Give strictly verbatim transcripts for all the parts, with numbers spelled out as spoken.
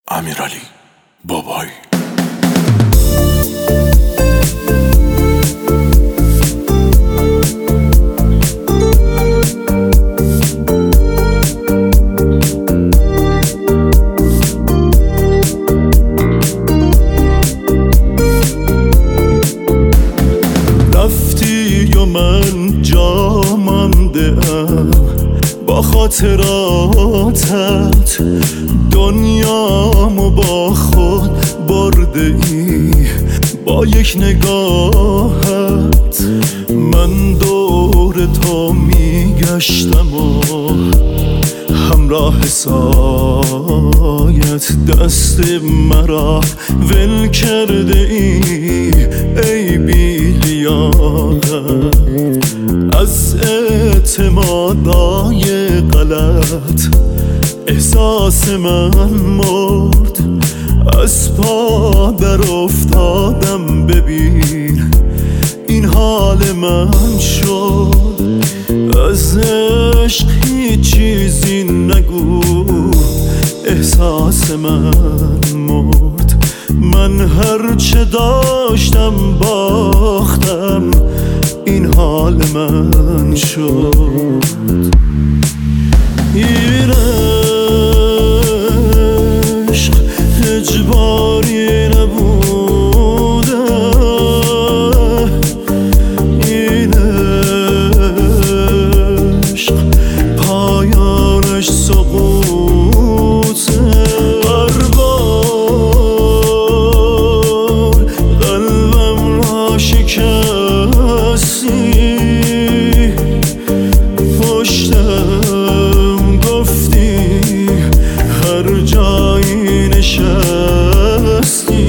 امیرعلی بابایی. رفتی و من جا مانده ام با خاطراتت، دنیامو با خود برده ای با یک نگاهت. من دور تو میگشتم و همراه سایت دست مرا ول کرده ای ای بی لیاقت. از اعتمادای غلط احساس من مرد، از پا در افتادم. ببین این حال من شد، از عشق هیچ چیزی نگو، احساس من مرد. من هرچه داشتم باختم، این حال من شد. این عشق اجباری نبوده، این عشق پایانش سقوطه. هر بار قلبم را شکستی، پشتم گفتی هر جایی نشستی.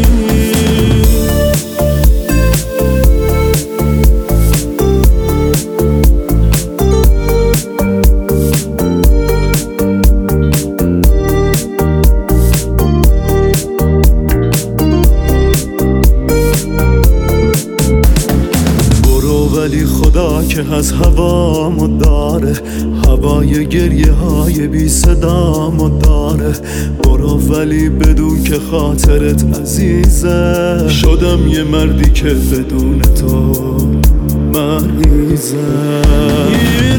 ولی خدا که از هوامو داره، هوای گریه های بی صدامو داره. برو ولی بدون که خاطرت عزیزه، شدم یه مردی که بدون تو مریضه. این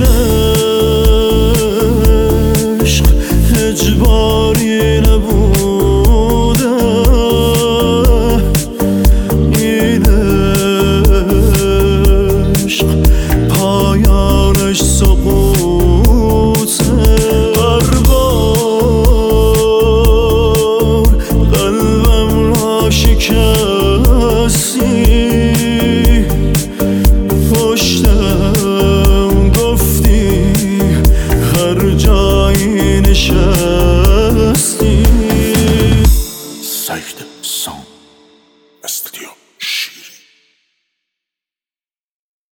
عشق اجباری نبوده، این پایانش سقوطه. هر بار قلبم را شکستی، پشتم گفتی هر جایی نشستی. سید سام استودیو.